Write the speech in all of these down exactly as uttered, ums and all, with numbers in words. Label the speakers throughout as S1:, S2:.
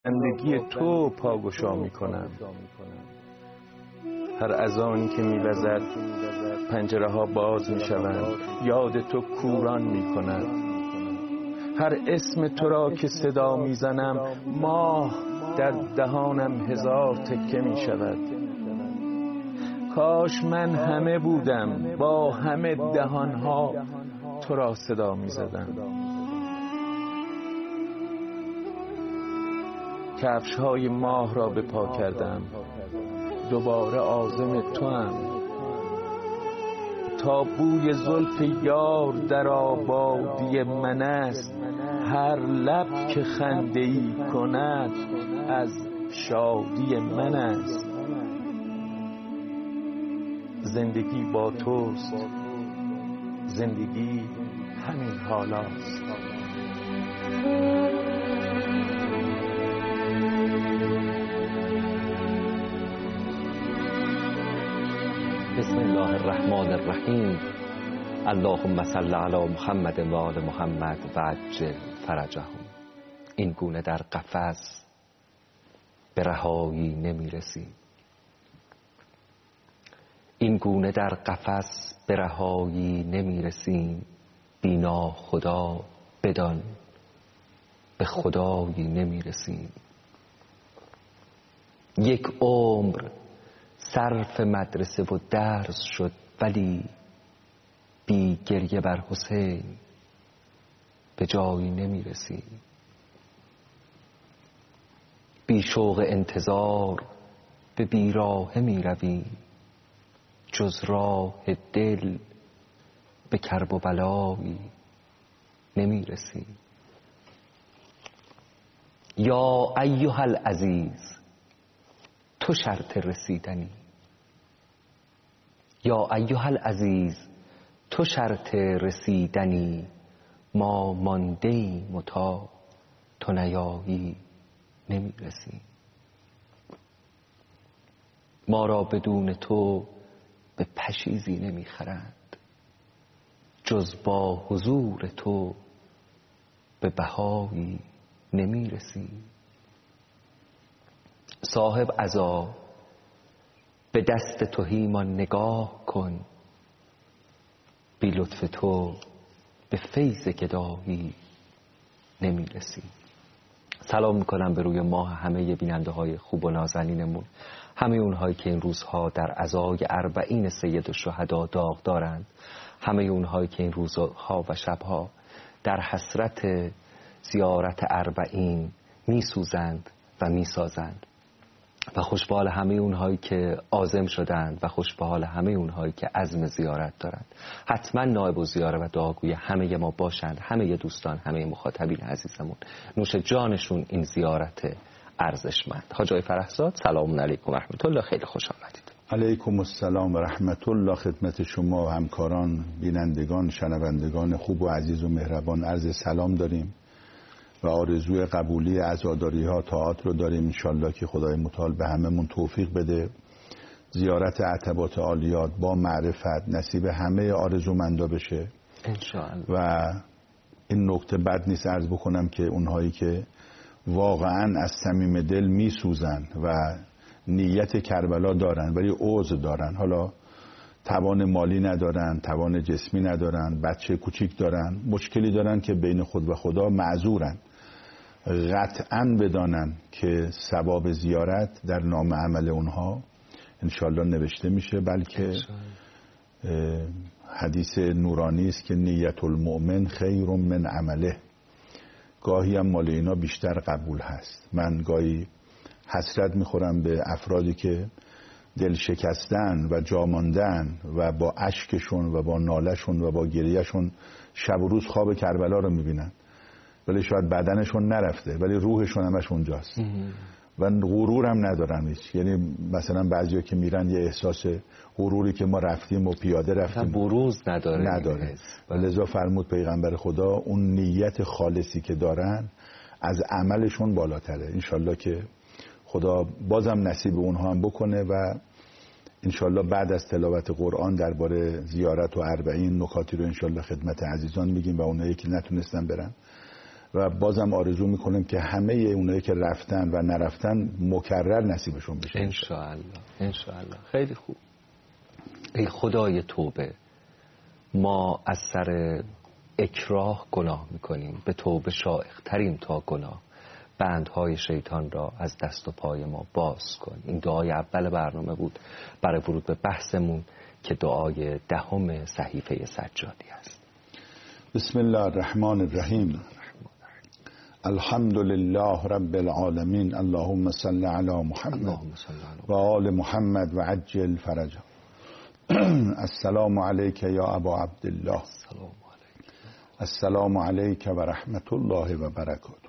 S1: زندگی تو پاگشا می کنم. هر اذانی که می وزد پنجره ها باز می شوند، یاد تو کوران می کند. هر اسم تو را که صدا می زنم، ماه در دهانم هزار تکه می شود. کاش من همه بودم، با همه دهانها تو را صدا می زدم. کفش های ماه را به پا کردم، دوباره عازم تو هم. تا بوی زلف یار در آبادی من است، هر لب که خنده ای کند از شادی من است. زندگی با توست، زندگی همین حالاست.
S2: بسم الله الرحمن الرحیم. اللهم صل علی محمد و آل محمد و عجل فرجهم. این گونه در قفس به رهایی نمی رسیم. این گونه در قفس به رهایی نمی رسیم. بینا خدا بدان به خدایی نمی رسیم. یک عمر صرف مدرسه و درس شد، ولی بی گریه بر حسین به جایی نمی رسیم. بی شوق انتظار به بیراهه می رویم، جز راه دل به کرب و بلایی نمی رسیم. یا ایها العزیز تو شرط رسیدنی، یا ایها العزیز تو شرط رسیدنی، ما مانده ایم و تا تو نیایی نمی رسیم. ما را بدون تو به پشیزی نمی خرند، جز با حضور تو به بهایی نمی رسیم. صاحب عزا به دست تهیمان نگاه کن، بی لطف تو به فیض گدایی نمی رسیم. سلام میکنم به روی ماه همه بیننده های خوب و نازنینمون، همه اونهایی که این روزها در عزای اربعین سید الشهدا داغ دارند، همه اونهایی که این روزها و شبها در حسرت زیارت اربعین میسوزند و میسازند، و خوش به حال همه اونهایی که عازم شدند و خوش به حال همه اونهایی که عزم زیارت دارند. حتما نائب الزیاره و دعاگوی همه ما باشند، همه دوستان، همه مخاطبین عزیزمون، نوش جانشون این زیارت ارزشمند. حاج آقای فرحزاد سلام علیکم و رحمت الله، خیلی خوش آمدید.
S3: علیکم السلام و رحمت الله خدمت شما و همکاران، بینندگان، شنوندگان خوب و عزیز و مهربان عرض سلام داریم و آرزوی قبولی عزاداری ها طاعات رو داریم. انشالله که خدای متعال به هممون توفیق بده زیارت عتبات عالیات با معرفت نصیب همه آرزومندا بشه
S2: انشالله.
S3: و این نکته بد نیست عرض بکنم که اونهایی که واقعا از صمیم دل میسوزن و نیت کربلا دارن ولی عذر دارن، حالا توان مالی ندارن، توان جسمی ندارن، بچه کوچیک دارن، مشکلی دارن که بین خود و خدا معذورن، قطعا بدانن که ثواب زیارت در نام عمل اونها انشالله نوشته میشه، بلکه حدیث نورانی است که نیت المؤمن خیر من عمله. گاهی هم مال اینا بیشتر قبول هست. من گاهی حسرت میخورم به افرادی که دل شکستن و جاماندن و با اشکشون و با نالشون و با گریهشون شب و روز خواب کربلا رو میبینن، ولی شاید بدنشون نرفته ولی روحشون همش اونجاست و غرور هم ندارن هیچ. یعنی مثلا بعضیا که میرن یه احساس غروری که ما رفتیم و پیاده رفتیم
S2: بروز نداره
S3: نداره و لذا فرمود پیغمبر خدا اون نیت خالصی که دارن از عملشون بالاتره. انشالله که خدا بازم نصیب اونها هم بکنه و انشالله بعد از تلاوت قرآن درباره زیارت و اربعین نکاتی رو انشالله خدمت عزیزان میگیم و اونایی که نتونستن برن و بازم آرزو میکنم که همه اونایی که رفتن و نرفتن مکرر نصیبشون بشه
S2: انشاءالله. انشاءالله. خیلی خوب. ای خدای توبه، ما از سر اکراه گناه میکنیم، به توبه شائق تریم تا گناه. بندهای شیطان را از دست و پای ما باز کن. این دعای اول برنامه بود برای ورود به بحثمون که دعای دهم صحیفه سجادی است.
S3: بسم الله الرحمن الرحیم. الحمد لله رب العالمین. اللهم صل علی محمد و آل محمد و عجل فرجه. السلام علیک یا ابا عبدالله. السلام علیک و رحمت الله و برکاته.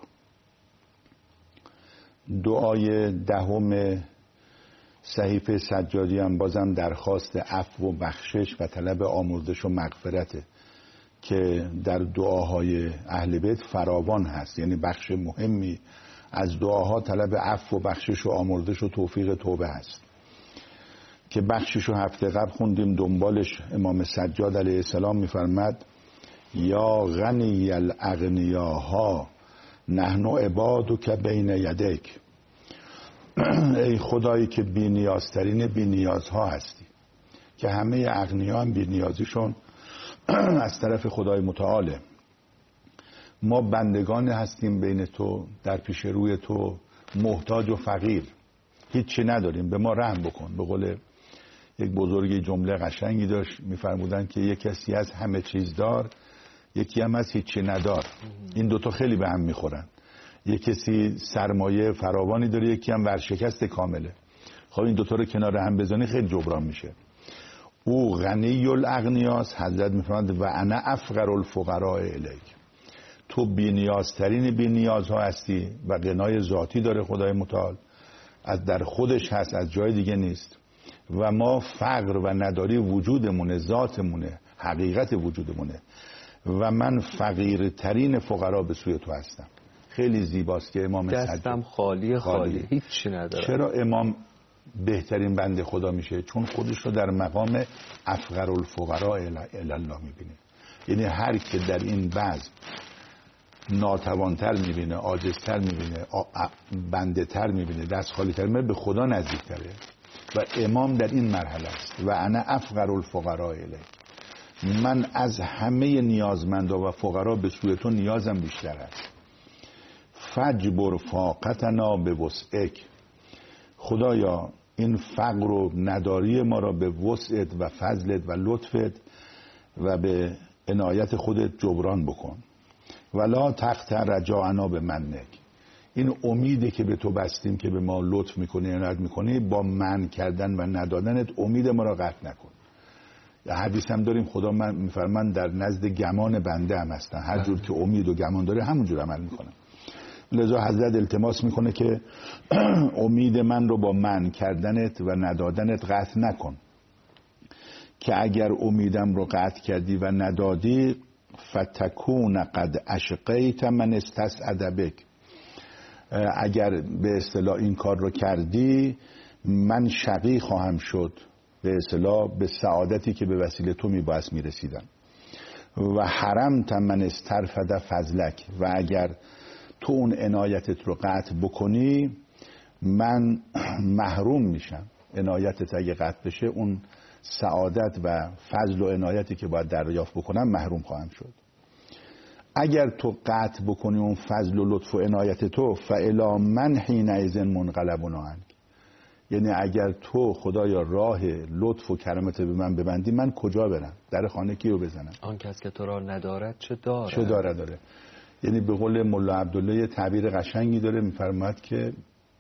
S3: دعای دهم صحیفه سجادی هم بازم درخواست عفو و بخشش و طلب آمرزش و مغفرته که در دعاهای اهل بیت فراوان هست. یعنی بخش مهمی از دعاها طلب عفو و بخشش و آمرزش و توفیق توبه هست که بخشش رو هفته قبل خوندیم. دنبالش امام سجاد علیه السلام میفرمد یا غنی الاغنیاها نحن عبادک بین یدیک. ای خدایی که بی نیازترین بی نیازها هستی، که همه اغنیا هم بی نیازیشون از طرف خدای متعاله. ما بندگان هستیم بین تو، در پیش روی تو، محتاج و فقیر، هیچی نداریم، به ما رحم بکن. به قول یک بزرگی جمله قشنگی داشت، میفرمودن که یک کسی از همه چیز دار، یکی هم از هیچی ندار. این دوتا خیلی به هم میخورن. یک کسی سرمایه فراوانی داره، یکی هم ورشکست کامله. خب این دوتا رو کنار هم بزنی خیلی جبران میشه. او غنی الاغنیاس، حضرت میفرماید و انا افقر الفقراء الیک. تو بی نیازترین بی نیازها هستی و غنای ذاتی داره خدای متعال، از در خودش هست، از جای دیگه نیست. و ما فقر و نداری وجودمونه، ذاتمونه، حقیقت وجودمونه و من فقیرترین فقرا به سوی تو هستم. خیلی زیباست که امام
S2: دستم خالی خالی هیچی نداره.
S3: چرا امام بهترین بنده خدا میشه؟ چون خودش رو در مقام افقر الفقراء الی الله میبینه. یعنی هر که در این بزم ناتوانتر میبینه، عاجزتر میبینه، بنده تر میبینه، دست خالی تر میبینه، به خدا نزدیکتره. و امام در این مرحله است. و انا افقر الفقراء الیک، من از همه نیازمندا و فقرا به سوی تو نیازم بیشتر است. فجبر فاقتنا به وسعک. خدایا این فقر و نداری ما را به وسعت و فضلت و لطفت و به عنایت خودت جبران بکن. ولا تقطع رجاءنا به منک. این امیدی که به تو بستیم که به ما لطف میکنی، عنایت میکنی، با من کردن و ندادنت امید ما را قطع نکن. حدیث هم داریم خدا من میفرمان در نزد گمان بنده هم هستن، هر جور که امید و گمان داره همون جور عمل میکنه. لذا حضرت التماس میکنه که امید من رو با من کردنت و ندادنت قطع نکن، که اگر امیدم رو قطع کردی و ندادی فتکون قد اشقیت من استسعد بک. اگر به اصطلاح این کار رو کردی من شقی خواهم شد، به اصطلاح به سعادتی که به وسیله تو میباید میرسیدم. و حرمت من استرفد فضلک. و اگر تو اون عنایتت رو قطع بکنی من محروم میشم. عنایتت اگه قطع بشه اون سعادت و فضل و عنایتی که باید دریافت بکنم محروم خواهم شد. اگر تو قطع بکنی اون فضل و لطف و عنایت تو، فالا من حینئذ منقلبون عنک. یعنی اگر تو خدایا راه لطف و کرامت به من ببندی، من کجا برم؟ در خانه کیو بزنم؟
S2: آن کس که تو را ندارد چه داره؟
S3: چه داره داره. یعنی به قول ملا عبدالله یه تعبیر قشنگی داره، میفرماید که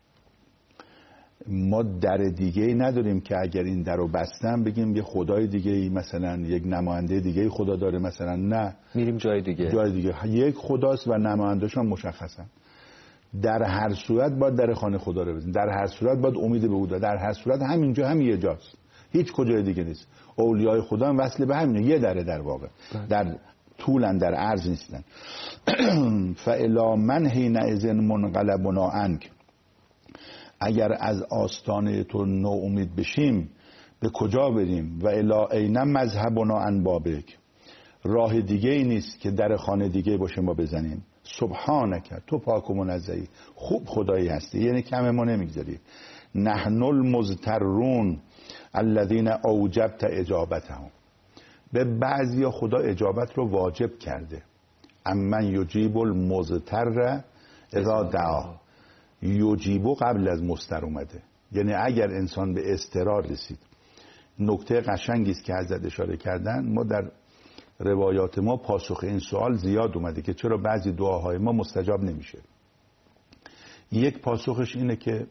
S3: ما در دیگه ای نداریم که اگر این در رو بستم بگیم یه خدای دیگه ای، مثلا یک نماینده دیگه ای خدا داره، مثلا نه، میریم جای دیگه. جای دیگه یک خداست و نماینده‌اش هم مشخصن. در هر صورت باید در خانه خدا رو بزنیم، در هر صورت باید امید به او داشت، در هر صورت همینجا هم یه جاست، هیچ کجای دیگه نیست. اولیای خدا هم وصل به همینه، یه دره در واقع، در طولن، در عرض نیستن. فالا من حینئذ منقلبنا عنک. اگر از آستانه تو ناامید بشیم به کجا بریم؟ و الا این مذهبنا عن بابک. راه دیگه ای نیست که در خانه دیگه باشه ما بزنیم. سبحانک، تو پاک و منزهی، خوب خدایی هستی، یعنی کم ما نمیگذاری. نحن المضطرون الذین اوجبت اجابتهم، به بعضیا خدا اجابت رو واجب کرده. امن یجیب المضطر اذا دعا، یجیبو قبل از مضطر اومده، یعنی اگر انسان به اضطرار رسید. نکته قشنگی است که حضرت اشاره کردن. ما در روایات ما پاسخ این سوال زیاد اومده که چرا بعضی دعاهای ما مستجاب نمیشه. یک پاسخش اینه که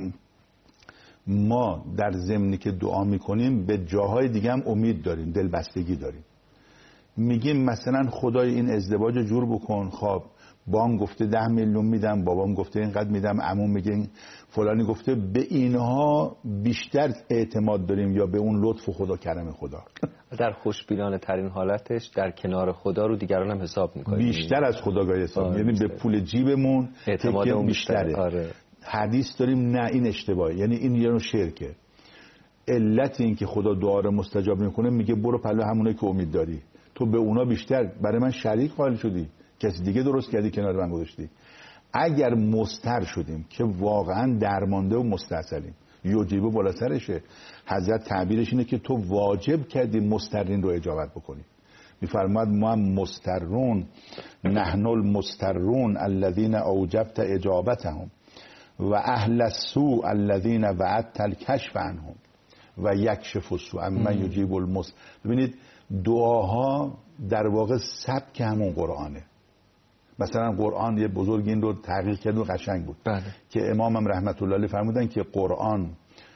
S3: ما در ضمنی که دعا میکنیم به جاهای دیگه هم امید داریم، دلبستگی داریم. میگیم مثلا خدای این ازدواج جور بکن، خب بام گفته ده میلیون میدم، بابام گفته اینقدر میدم، عموم میگه فلانی گفته، به اینها بیشتر اعتماد داریم یا به اون لطف خدا، کرم خدا؟
S2: در خوشبینانه ترین حالتش در کنار خدا رو دیگران هم حساب میکنیم،
S3: بیشتر از خداگاهی حساب، یعنی به پول جیبمون
S2: اعتمادمون بیشتره.
S3: آره. حدیث داریم نه این اشتباهه، یعنی این یه نوع شرکه. علت این که خدا دعا رو مستجاب میکنه، میگه برو پلو همونایی که امید داری، تو به اونا بیشتر، برای من شریک قائل شدی، کسی دیگه درست کردی کنار من گذاشتی. اگر مضطر شدیم که واقعا درمانده و مستعصلیم، یجیبه بالا سرشه. حضرت تعبیرش اینه که تو واجب کردی مضطرین رو اجابت بکنی. میفرماد ما هم مضطرون، نحن المضطرون الذین اوجبت اجابتهم و اهل السوء الذین وعدت الکشف عنهم و یکشف السوء اما یجیب المضطر. ببینید دعاها در واقع سبک همون قرآنه. مثلا قرآن یه بزرگ این رو تحقیق کرد و قشنگ بود.
S2: بله.
S3: که امامم رحمت الله علیه فرمودن که قرآن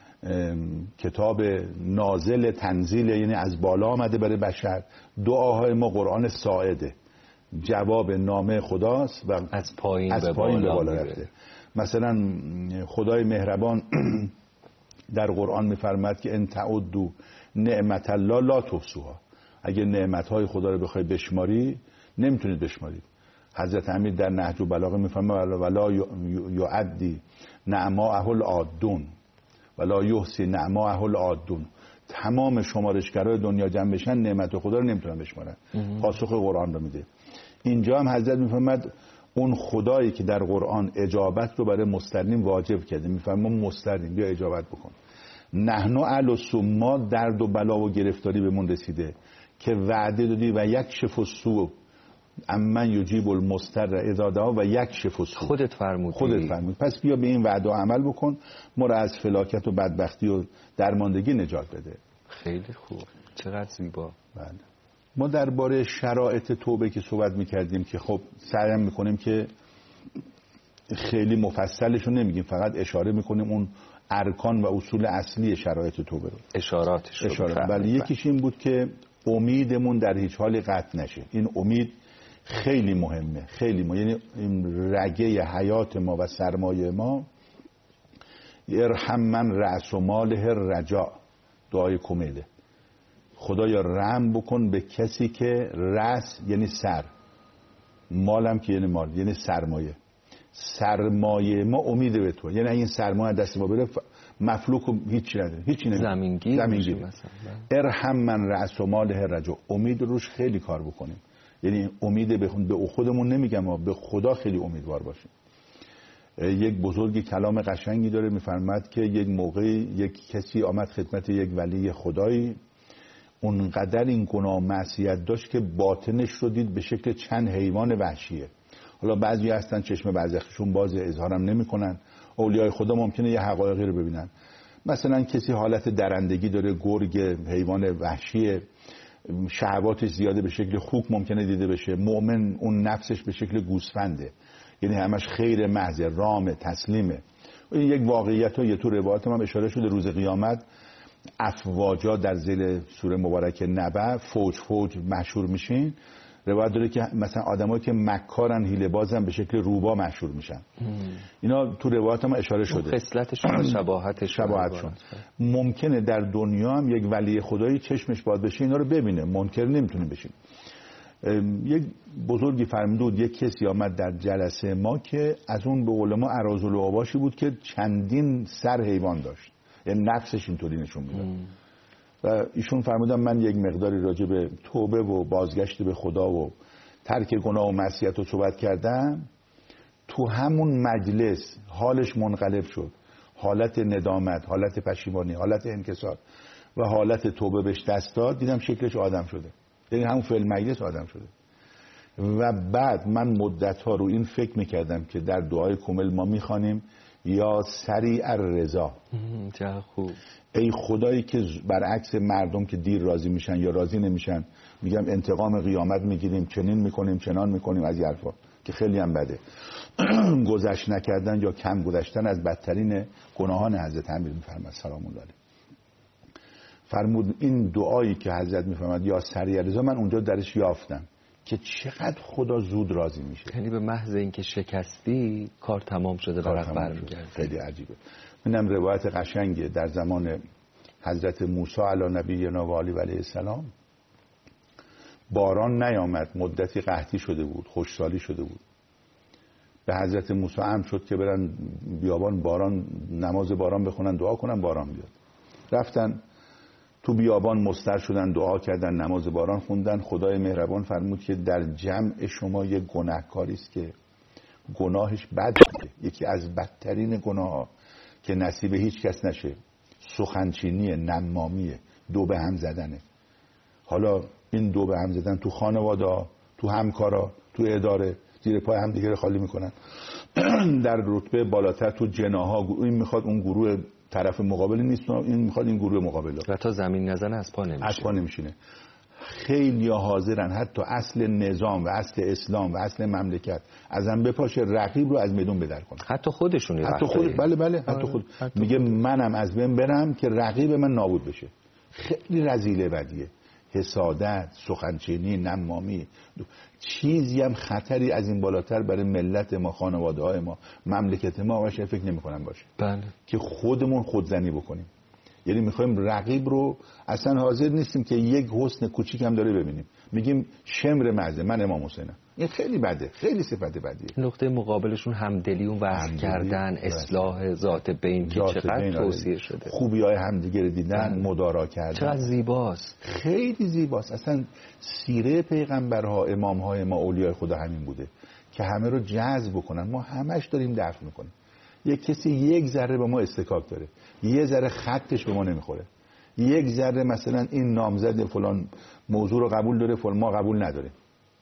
S3: کتاب نازل تنزیل، یعنی از بالا آمده برای بشر. دعاهای ما قرآن ساعده، جواب نامه خداست و
S2: از پایین,
S3: از
S2: به,
S3: پایین
S2: بالا
S3: به بالا رفته. مثلا خدای مهربان در قرآن میفرماد که ان تعدوا نعمت الله لا تحصوها، اگه نعمتهای خدا رو بخوای بشماری نمیتونید بشمارید. حضرت امیر در نهج البلاغه میفرماد ولا یعدی نعماءه العادون ولا یحصی نعماءه العادون، تمام شمارشگرای دنیا جمع بشن نعمت خدا رو نمیتونن بشمارن. پاسخ قرآن رو میده. اینجا هم حضرت میفرماد اون خدایی که در قرآن اجابت رو برای مضطرین واجب کرده، میفرماد مضطرین بیا اجابت بکن. نحن اهل السوء، ما درد و بلا و گرفتاری بهمون رسیده که وعده دادی و یکشف السوء اما یجیب المضطر اذا دعا و یکشف السوء.
S2: خودت فرمودی.
S3: خودت فرمود. پس بیا به این وعده عمل بکن، ما را از فلاکت و بدبختی و درماندگی نجات بده.
S2: خیلی خوب، چقدر زیبا.
S3: بله. ما درباره شرایط توبه که صحبت میکردیم که خب سعی میکنیم که خیلی مفصلش رو نمیگیم، فقط اشاره میکنیم اون ارکان و اصول اصلی شرایط توبه رو، اشاراتش رو. اشاره. ولی یکیش این بود که امیدمون در هیچ حالی قطع نشه. این امید خیلی مهمه، خیلی مهمه. یعنی این رگه حیات ما و سرمایه ما. ارحم من رأس و ماله رجا، دعای کمیله. خدایا رحم بکن به کسی که رأس یعنی سر، مالم که یعنی مال یعنی سرمایه. سرمایه ما امید به تو، یعنی این سرمایه دست ما بره مفلوک و هیچی نداره، هیچی نمیده،
S2: زمینگیر.
S3: زمینگیر. ارحم من رأس و ماله رجا، امید روش خیلی کار بکنیم. یعنی امید به خودمون نمیگم، ما به خدا خیلی امیدوار باشیم. یک بزرگی کلام قشنگی داره، میفرماد که یک موقعی یک کسی آمد خدمت یک ولی خدایی، اونقدر این گناه معصیت داشت که باطنش رو دید به شکل چند حیوان وحشیه. حالا بعضی هستن چشم برزخشون باز، اظهارم نمیکنن. اولیای خدا ممکنه یه حقایقی رو ببینن. مثلا کسی حالت درندگی داره، گرگ حیوان وحشیه، شهواتش زیاده به شکل خوک ممکنه دیده بشه. مؤمن اون نفسش به شکل گوسفنده، یعنی همش خیر محض، رام، تسلیمه. این یک واقعیت و یه تو روایات هم اشاره شده روز قیامت افواجا در زیر سوره مبارکه نبأ فوج فوج مشهور میشین. روایت داره که مثلا آدمایی که مکارن، حیله بازن، به شکل روبا مشهور میشن. اینا تو روایات هم اشاره شده،
S2: خصلتشون شباهتشون
S3: شباهتشون. ممکنه در دنیا هم یک ولی خدایی چشمش باز بشه اینا رو ببینه، منکر نمیتونه بشین. یک بزرگی فرمود یک کسی آمد در جلسه ما که از اون به قول ما اراذل و اوباشی بود که چندین سر حیوان داشت، یعنی نفسش اینطوری نشون میداد. و ایشون فرمودن من یک مقداری راجع به توبه و بازگشت به خدا و ترک گناه و معصیت رو صحبت کردم، تو همون مجلس حالش منقلب شد، حالت ندامت، حالت پشیمانی، حالت انکسار و حالت توبه بهش دست داد، دیدم شکلش آدم شده، یعنی همون فعل مجلس آدم شده. و بعد من مدت‌ها رو این فکر میکردم که در دعای کمل ما میخوانیم یا سریع الرضا،
S2: چه خوب،
S3: ای خدایی که برعکس مردم که دیر راضی میشن یا راضی نمیشن، میگم انتقام قیامت میگیریم، چنین میکنیم چنان میکنیم، از این حرفا که خیلی هم بده. گذشت نکردن یا کم گذشتن از بدترین گناهان حضرت امیر میفرماد سلام الله علیه. فرمود این دعایی که حضرت میفرماد یا سریع الرضا، من اونجا درش یافتم که چقدر خدا زود راضی میشه.
S2: یعنی به محض اینکه شکستی کار تمام شده، ورق برمیگرده.
S3: خیلی عجیبه. اینم روایت قشنگه در زمان حضرت موسی علی نبینا و آله و علیه السلام. باران نیامد، مدتی قحطی شده بود، خشکسالی شده بود. به حضرت موسی امر شد که برن بیابان باران، نماز باران بخونن، دعا کنن باران بیاد. رفتن تو بیابان مستر شدن، دعا کردن، نماز باران خوندن. خدای مهربان فرمود که در جمع شما یک گناهکاری است که گناهش بده، یکی از بدترین گناه‌ها که نصیب هیچ کس نشه، سخنچینی، نمامیه، دو به هم زدنه. حالا این دو به هم زدن تو خانواده، تو همکارا، تو اداره، زیر پای هم دیگه خالی میکنن. در رتبه بالاتر تو جناها، این میخواد اون گروه طرف مقابل نیست، این میخواد این گروه مقابل،
S2: و تا زمین نزنه از پا نمیشه.
S3: از پا نمیشینه. خیلی حاضرن حتی اصل نظام و اصل اسلام و اصل مملکت ازم بپاشه، رقیب رو از میدون بدر کنه.
S2: حتی خودشونی
S3: حتی خود بله بله حتی خود
S2: حتی
S3: میگه
S2: خود.
S3: منم از بین برم که رقیب من نابود بشه. خیلی رذیله بدیه. حسادت، سخنچینی، نمامی، چیزی هم خطری از این بالاتر برای ملت ما، خانواده های ما، مملکت ما واش فکر نمی‌کنم باشه.
S2: بله.
S3: که خودمون خودزنی بکنیم. یعنی میخوایم رقیب رو، اصلا حاضر نیستیم که یک حسن کوچیک هم داره ببینیم، میگیم شمر مزه، من امام حسینم. این خیلی بده، خیلی صفت بدیه.
S2: نقطه مقابلشون همدلی و وصل کردن، اصلاح ذات بین که چقدر توصیه شده،
S3: خوبی های همدیگه رو دیدن، مدارا کردن،
S2: چقدر زیباست،
S3: خیلی زیباست. اصلا سیره پیغمبرها، امامهای ما، اولیای خدا همین بوده که همه رو جذب بکنن. ما همش داریم دفع میکنیم. یک کسی یک ذره به ما استکاک داره، یه ذره خطش به ما نمیخوره، یک ذره مثلا این نامزد فلان موضوع رو قبول داره، فلان ما قبول نداره،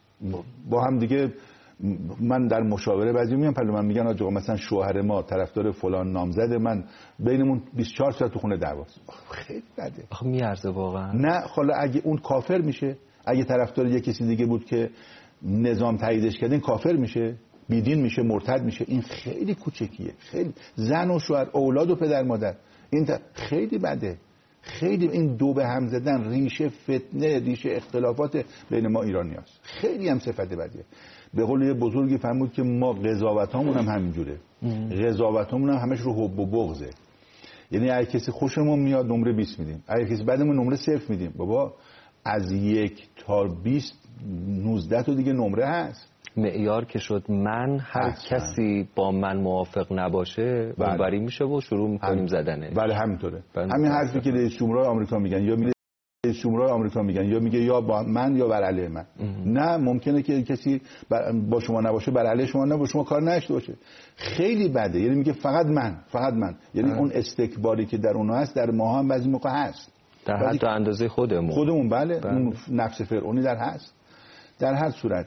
S3: با هم دیگه. من در مشاوره بعضی میام پلو من میگن آقا مثلا شوهر ما طرفدار فلان نامزد، من بینمون بیست و چهار ساعت تو خونه دعواست. خیلی بده.
S2: آخه میارزه واقعا.
S3: نه حالا اگه اون کافر میشه، اگه طرفدار یه کسی دیگه بود که نظام تاییدش کرده، این کافر میشه، بیدین میشه، مرتد میشه. این خیلی کوچکیه. خیلی زن و شوهر، اولاد و پدر مادر، این خیلی بده. خیلی این دو به هم زدن ریشه فتنه، ریشه اختلافات بین ما ایرانیاست. خیلی هم صفت بدیه. به قول یه بزرگی فرمود که ما قضاوتامون هم همینجوره. قضاوتامون هم همش رو حب و بغضه. یعنی اگه کسی خوشمون میاد نمره بیست میدیم، اگه کسی بدمون نمره صفر میدیم. بابا از یک تا بیست نوزده تا دیگه نمره هست.
S2: معیار که شد من هر اصلا. کسی با من موافق نباشه اونوری میشه و شروع میکنیم زدنه.
S3: بله همینطوره. همین حرفی که رئیس جمهورهای آمریکا میگن، یا میگه رئیس جمهورهای آمریکا میگن، یا میگه یا با من یا بر علیه من. نه ممکنه که کسی با شما نباشه، بر علیه شما نباشه، شما کار نشته باشه. خیلی بده. یعنی میگه فقط من، فقط من. یعنی اون استکباری که در اونها هست در ما هم بعضی موقع هست.
S2: در حد اندازه خودمون.
S3: خودمون بله.
S2: بله.
S3: اون نفس فرعونی در هست. در هر صورت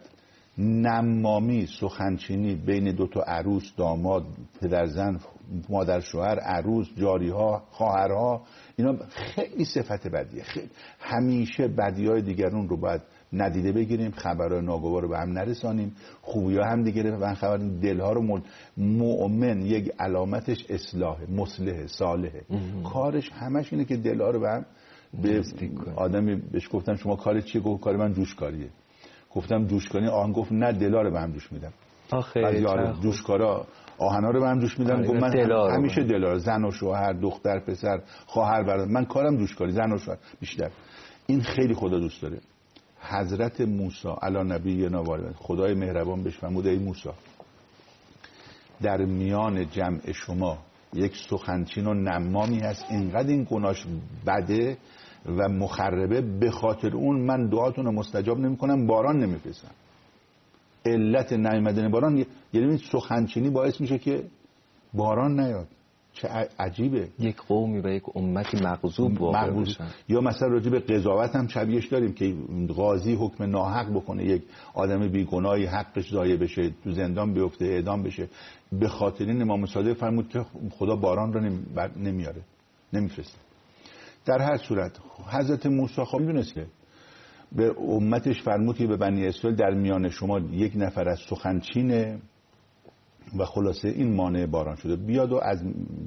S3: نمامی، سخنچینی بین دو تا عروس، داماد، پدر زن، مادر شوهر، عروس، جاریها، خواهرها، اینا خیلی صفت بدیه. خیلی همیشه بدیهای دیگرون رو باید ندیده بگیریم، خبرهای ناگوار رو به هم نرسانیم، خوبی‌ها هم دیگه رو به هم خبر، دلها رو مل... مؤمن یک علامتش اصلاح، مصلح، صالحه. کارش همش اینه که دلها رو به هم به آدمی بهش گفتن شما کار چیه؟ گفت کار من جوشکاریه. گفتم جوشکاری، آهن گفت نه دلا رو به هم جوش میدم.
S2: آخه
S3: جوشکارا آهنا رو به هم جوش میدم. گفت من همیشه دلا، زن و شوهر، دختر پسر، خواهر برادر، من کارم جوشکاری، زن و شوهر بیشتر. این خیلی خدا دوست داره. حضرت موسی علی نبی نوار، خدای مهربان بهش فرمود ای موسی، در میان جمع شما یک سخنچین و نمامی هست، اینقدر این گناهش بده و مخربه، به خاطر اون من دعاتون رو مستجاب نمی کنم، باران نمیفرستم. علت نیامدن باران یعنی سخنچینی باعث میشه که باران نیاد. چه عجیبه.
S2: یک قومی و یک امتی مغضوب واقع بشن.
S3: یا مثلا راجع به قضاوت هم شبیهش داریم که قاضی حکم ناحق بکنه، یک آدم بیگناهی حقش ضایع بشه، تو زندان بیفته، اعدام بشه. به خاطر این امام صادق فرمود که خدا باران رو نمیاره، نمیفرسته. در هر صورت حضرت موسی خب میدونست که به امتش فرمود که به بنی اسرائیل در میان شما یک نفر از سخنچینه و خلاصه این مانع باران شده، بیاد و از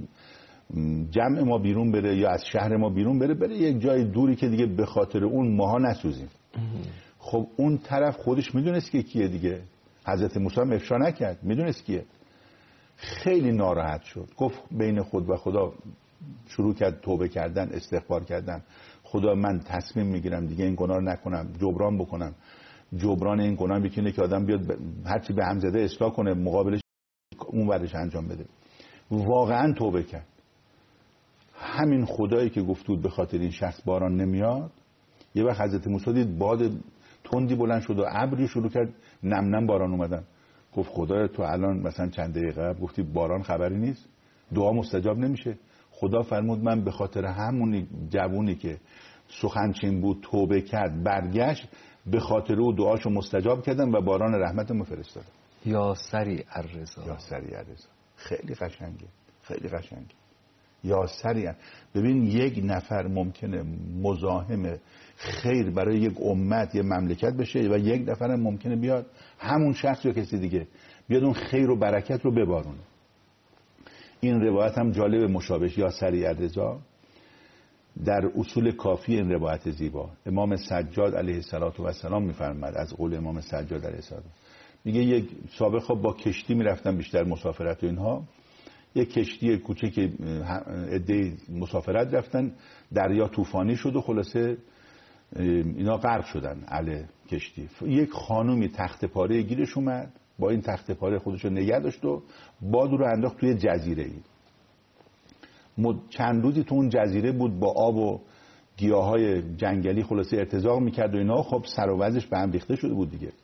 S3: جمع ما بیرون بره یا از شهر ما بیرون بره، بره یک جای دوری که دیگه به خاطر اون ماها نسوزیم. خب اون طرف خودش میدونست که کیه دیگه. حضرت موسی هم افشا نکرد، میدونست کیه. خیلی ناراحت شد، گفت بین خود و خدا شروع کرد توبه کردن، استغفار کردن. خدا من تصمیم میگیرم دیگه این گناه رو نکنم، جبران بکنم. جبران این گناه میکنه که آدم بیاد هرچی به هم زده اصلاح کنه، مقابلش اون ورش انجام بده. واقعا توبه کرد. همین خدایی که گفتود به خاطر این شخص باران نمیاد، یه وقت حضرت موسی دید باد تندی بلند شد و ابری شروع کرد نم نم باران اومدن. گفت خدایا تو الان مثلا چند دقیقه قبل گفتی باران خبری نیست، دعا مستجاب نمیشه. خدا فرمود من به خاطر همون جوونی که سخنچین بود توبه کرد برگشت، به خاطر او دعاشو مستجاب کردم و باران رحمتمو فرستادم.
S2: یا سریع الرضا.
S3: یا سریع الرضا. خیلی قشنگه، خیلی قشنگه. یا سریع. ببین یک نفر ممکنه مزاحم خیر برای یک امت، یه مملکت بشه و یک نفر هم ممکنه بیاد همون شخص یا کسی دیگه بیاد اون خیر و برکت رو ببارونه. این روایت هم جالب مشابه، یا سریع الرضا. در اصول کافی این روایت زیبا امام سجاد علیه السلام میفرماد، از قول امام سجاد علیه السلام میگه یک سابق خب با کشتی میرفتن بیشتر مسافرت و اینها، یک کشتی کوچیک عده مسافرت رفتن، دریا طوفانی شد و خلاصه اینا غرق شدن علی کشتی. یک خانومی تخت پاره گیرش اومد، با این تخت پاره خودشو نگه داشت و باد رو انداخت توی جزیره ای. چند روزی تو اون جزیره بود، با آب و گیاهای جنگلی خلاصه ارتزاق میکرد و اینا. خب سر و وضعش به هم ریخته شده بود دیگه.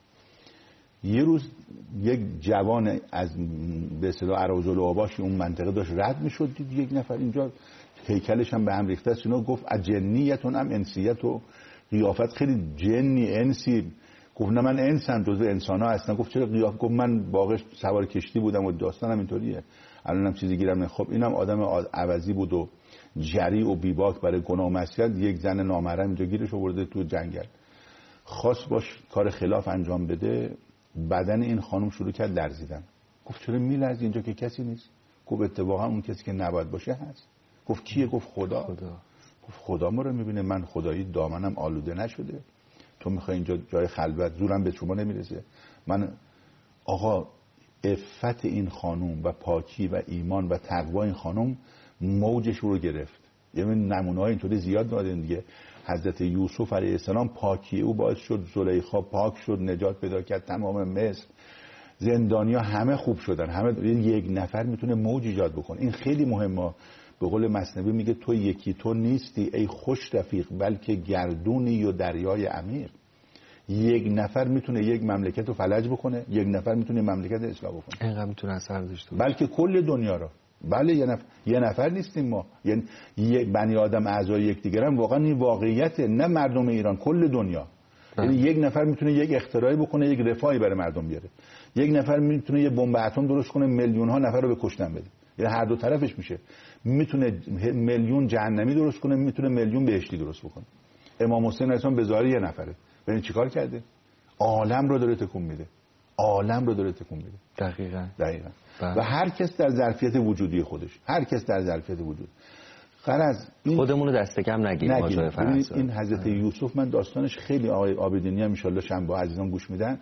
S3: یه روز یک جوان از به اصطلاح اراذل اون منطقه داشت رد میشد، دید یک نفر اینجا هیکلش هم به هم ریخته است اینا. گفت اجنیتون ام انسیت و قیافت خیلی جنی انسی. گفت نه من انسم، جزو انسان ها هستم. گفت چرا قیافت؟ گفت من باقش سوار کشتی بودم و داستانم اینطوریه، الانم چیزی گیرم نه. خب اینم آدم عوضی بود و جری و بیباک برای گناه و معصیت، یک زن نامحرم اینجا گیرش آورده تو جنگل، خواست باش کار خلاف انجام بده. بدن این خانم شروع کرد لرزیدن. گفت چرا میلرزی؟ اینجا که کسی نیست. گفت اتفاقا اون کسی که نباید باشه هست. گفت کیه؟ گفت خدا.
S2: خدا.
S3: گفت خدا ما رو میبینه، من خدایی دامنم آلوده نشده، تو میخوای اینجا جای خلوت، زورم به شما نمیرسه. من آقا عفت این خانم و پاکی و ایمان و تقوا این خانم موجش رو گرفت. یعنی نمونه های اینطوری زیاد دادن دیگه. حضرت یوسف علیه السلام پاکی او باعث شد زلیخا پاک شد، نجات پیدا کرد، تمام مصر، زندانیا همه خوب شدن. همه یک نفر میتونه موج ایجاد بکنه. این خیلی مهمه. به قول مثنوی میگه تو یکی تو نیستی ای خوش رفیق، بلکه گردونی و دریای عمیق. یک نفر میتونه یک مملکت رو فلج بکنه، یک نفر میتونه مملکت اصلاح بکنه.
S2: اینقدر میتونه اثر داشته باشه.
S3: بلکه کل دنیا رو. بله یه نفر یه نفر نیستیم ما، یعنی یک بنی آدم اعضای یکدیگر هم واقعا این واقعیت، نه مردم ایران، کل دنیا. یعنی یک نفر میتونه یک اختراعی بکنه، یک رفاهی برای مردم بیاره. یک نفر میتونه یه بمب اتم درست کنه، میلیون ها نفر رو به کشتن بده. یعنی هر دو طرفش میشه. میتونه میلیون جهنمی درست کنه، میتونه میلیون بهشتی درست بکنه. امام حسین اصلا به ظاهر یه نفره، ببین چیکار کرده؟ عالم رو داره تکون میده. عالم رو داره تکون میده.
S2: دقیقاً.
S3: دقیقاً. و هر کس در ظرفیت وجودی خودش، هر کس در ظرفیت وجود. غرض
S2: خودمون رو دست کم نگیریم. ماجرای فرانسه.
S3: این حضرت یوسف من داستانش خیلی آقای عابدینی هم ان شاء الله شنبه عزیزان گوش میدن.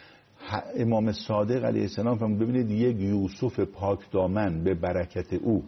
S3: امام صادق علیه السلام فرمود ببینید یک یوسف پاک دامن به برکت او،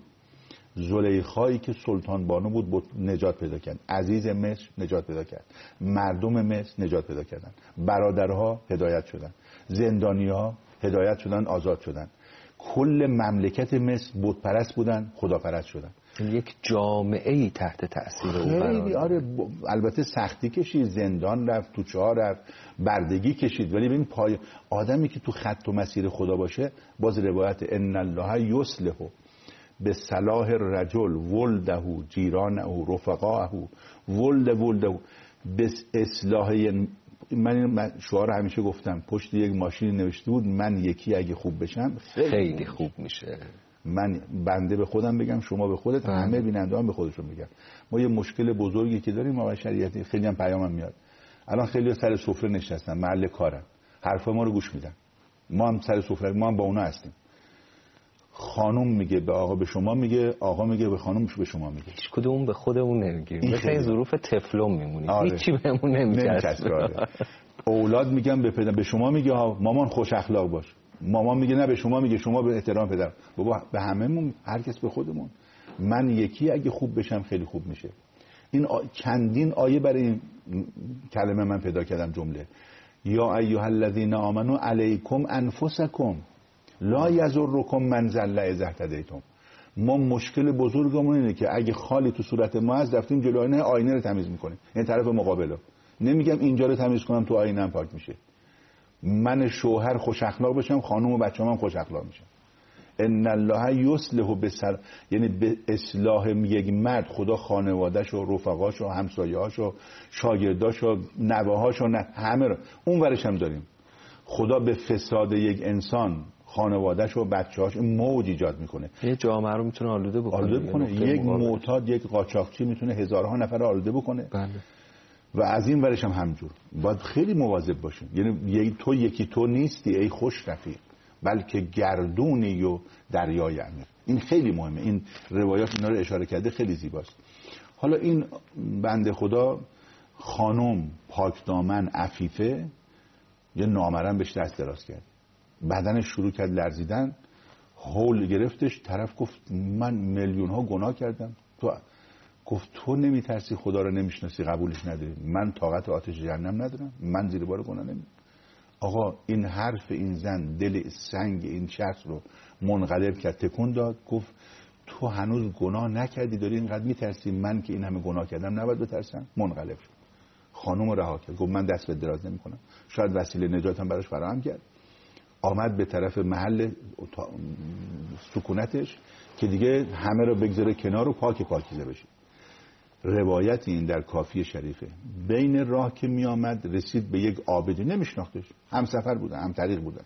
S3: زلیخایی که سلطان بانو بود نجات پیدا کرد، عزیز مصر نجات پیدا کرد، مردم مصر نجات پیدا کردن، برادرها هدایت شدن، زندانی‌ها هدایت شدن، آزاد شدن. کل مملکت مصر بت پرست بودن، خداپرست شدن.
S2: یک جامعه ای تحت تأثیر او
S3: خیلی آره ب... البته سختی کشید، زندان رفت، تو چاه رفت، بردگی کشید، ولی ببین پای آدمی که تو خط و مسیر خدا باشه، باز روایت ان الله یصلح به صلاح الرجل ولده جیرانه رفقاءه ولد ولده، به اصلاح. من شعار همیشه گفتم، پشت یک ماشین نوشته بود من یکی اگه خوب بشم
S2: خیلی, خیلی خوب میشه.
S3: من بنده به خودم بگم، شما به خودت، همه بیننده هم به خودشون بگم. ما یه مشکل بزرگی که داریم آقای شریعتی، خیلی هم پیامم میاد. الان خیلی سر سفره نشستن، محل کارن، حرفا ما رو گوش میدن، ما هم سر سفره، ما هم با اونا هستیم. خانم میگه به آقا به شما میگه، آقا میگه به خانومش به شما میگه.
S2: هیچ کدوم به خودمون نمیگیریم، مثل این ظروف تفلون میمونیم.
S3: آره.
S2: هیچی بهمون نمیچسبه.
S3: اولاد میگن به پدر، به شما میگه ها مامان خوش اخلاق باش، مامان میگه نه به شما میگه شما به احترام پدر. بابا به هممون، هر کس به خودمون. من یکی اگه خوب بشم خیلی خوب میشه. این آ... چندین آیه برای این کلمه من پیدا کردم، جمله یا ایها الذین آمنوا علیکم انفسکم لا یضرکم من ضل اذا اهتدیتم. ما مشکل بزرگمون اینه که اگه خالی تو صورت ما از رفتیم جلوی آینه، آینه رو تمیز میکنیم، این طرف مقابله. نمیگم اینجا رو تمیز کنم تو آینه هم پاک میشه. من شوهر خوش اخلاق باشم، خانم و بچه‌م هم خوش اخلاق میشن. ان الله یصلح بسر، یعنی به اصلاح یک مرد خدا خانواده‌ش و رفقاش و همسایه‌هاش و شاگرداش و نوه‌هاش و نه همه رو، اون ورش هم داریم. خدا به فساد یک انسان، خانواده‌ش و بچه‌هاش موج ایجاد میکنه.
S2: یه جامعه رو میتونه آلوده بکنه.
S3: آلوده بکنه. یک معتاد، یک قاچاقچی میتونه هزارها نفر رو آلوده بکنه.
S2: بله.
S3: و از این ورش هم همجور. باید خیلی مواظب باشیم. یعنی تو یکی تو نیستی ای خوش رفیق، بلکه گردونی و دریای عمیق. این خیلی مهمه. این روایات اینا رو اشاره کرده، خیلی زیباست. حالا این بنده خدا خانم پاکدامن عفیفه یه نامرد بهش دست دراز کرد، بدنش شروع کرد لرزیدن، هول گرفتش. طرف گفت من میلیون ها گناه کردم. تو گفت تو نمیترسی خدا رو نمیشناسی، قبولش نداری. من طاقت آتش جهنم ندارم، من زیر بار گناه نمیرم. آقا این حرف این زن دل سنگ این شخص رو منقلب کرد، تکون داد. گفت تو هنوز گناه نکردی داری اینقدر میترسی؟ من که این همه گناه کردم نباید بترسم؟ منقلب شد، خانم رو رها کرد، گفت من دست به دراز نمیکنم. شاید وسیله نجاتم براش فراهم کرد. آمد به طرف محل سکونتش که دیگه همه رو بگذاره کنار و پاک پاکیزه بشه. روایت این در کافی شریفه. بین راه که می آمد رسید به یک عابدی، نمیشناختش، هم سفر بودن، هم طریق بودن.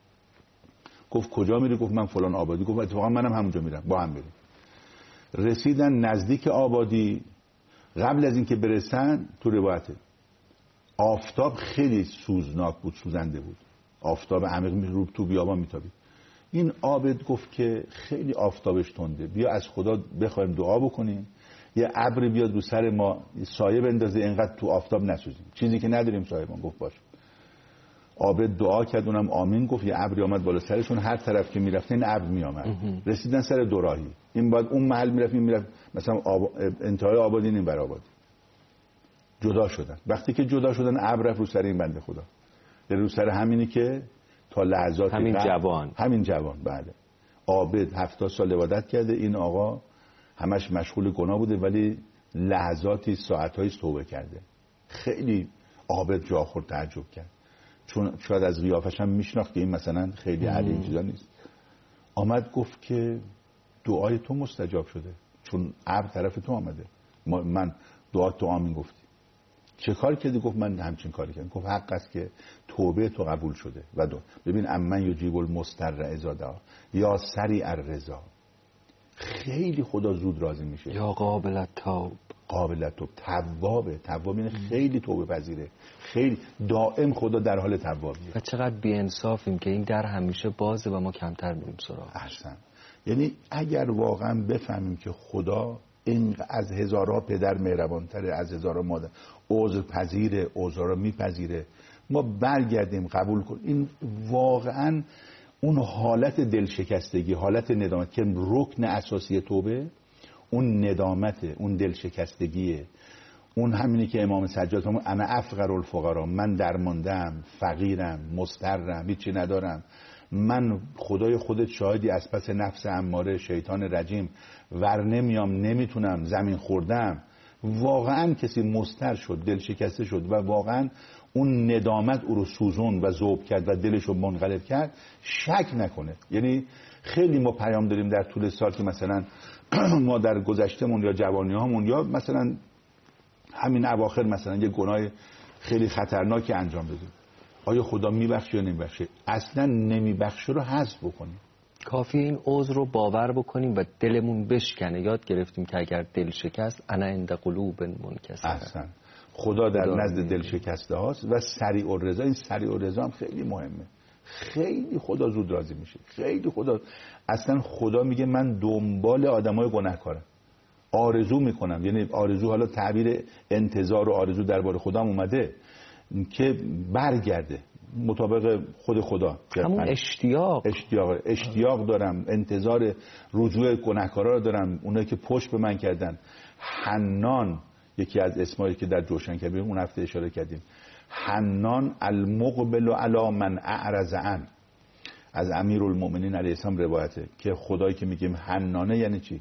S3: گفت کجا میری؟ گفت من فلان آبادی. گفت اتفاقا منم همونجا میرم، با هم میریم. رسیدن نزدیک آبادی. قبل از اینکه برسن، تو روایته آفتاب خیلی سوزناک بود، سوزنده بود، آفتاب عمیق می رو تو بیابان میتابید. این عابد گفت که خیلی آفتابش تنده، بیا از خدا بخوایم دعا بکنیم یه ابری بیاد رو سر ما سایه بندازه، اینقدر تو آفتاب نسوزیم، چیزی که نداریم سایه ما. گفت باشه. عابد دعا کرد، اونم آمین گفت. یه ابری آمد بالا سرشون، هر طرف که میرفتن این ابر میآمد. رسیدن سر دوراهی، این بعد اون محل میرفت، این میرفت مثلا آب... انتهای آبادی این بر آبادی. جدا شدن. وقتی که جدا شدن ابر رفت رو سر این بنده خدا، رو سر همینی که تا لحظات
S2: همین جوان
S3: همین جوان بله. عابد هفتاد سال عبادت کرده، این آقا همش مشغول گناه بوده، ولی لحظاتی ساعتایی توبه کرده. خیلی عابد جا خورد، تعجب کرد، چون شاید از قیافش هم میشناخت که این مثلا خیلی علی این چیزا نیست. آمد گفت که دعای تو مستجاب شده، چون ابر طرف تو آمده، من دعا تو آمین گفتی. چه کار کردی؟ گفت من همچین کاری کردم. گفت حق است که توبه تو قبول شده و دو ببین امن یجیب المضطر اذا دعا یا سریع الرضا. خیلی خدا زود راضی میشه.
S2: یا قابل التوب،
S3: قابل التوب، توابه. تواب یعنی خیلی توبه پذیره، خیلی دائم خدا در حال توابیه.
S2: و چقدر بی‌انصافیم که این در همیشه بازه و ما کمتر میریم سراغ.
S3: احسن. یعنی اگر واقعا بفهمیم که خدا این از هزارها پدر مهربانتره، از هزارها مادر، عذر پذیره، عذر رو میپذیره، ما برگردیم قبول کنیم، این واقعا اون حالت دلشکستگی، حالت ندامت که رکن اساسی توبه، اون ندامت، اون دلشکستگیه، اون همینی که امام سجاد فرمود انا افقر الفقرا، من درماندم، فقیرم، مضطرم، هیچی ندارم، من خدای خودت شاهدی از پس نفس اماره شیطان رجیم ور نمیام، نمیتونم، زمین خوردم، واقعا کسی مضطر شد، دل شکسته شد و واقعا اون ندامت او رو سوزون و ذوب کرد و دلش رو منقلب کرد، شک نکنه. یعنی خیلی ما پیام داریم در طول سال که مثلا ما در گذشتهمون یا جوانی هامون یا مثلا همین اواخر مثلا یه گناه خیلی خطرناکی انجام بدیم، آیا خدا میبخشه یا نمیبخشه؟ اصلا نمیبخشه رو حذف بکنیم.
S2: کافی این عذر رو باور بکنیم و دلمون بشکنه. یاد گرفتیم که اگر دل شکست انا عند قلوب منکسره.
S3: اصلا خدا در نزد دل شکسته هاست و سریع الرضا. این سریع الرضا هم خیلی مهمه. خیلی خدا زود راضی میشه. خیلی خدا اصلا خدا میگه من دنبال آدمای گناهکارم، آرزو میکنم. یعنی آرزو، حالا تعبیر انتظار و آرزو درباره خدا هم اومده که برگرده مطابق خود خدا.
S2: همون اشتیاق
S3: اشتیاق اشتیاق دارم، انتظار رجوع گناهکارا رو دارم، اونایی که پشت به من کردن. حنان یکی از اسمایی که در جوشن کبیر اون هفته اشاره کردیم. حنان المقبل علی من اعرض عن، از امیرالمؤمنین علیه السلام روایته که خدایی که میگیم حنانه یعنی چی؟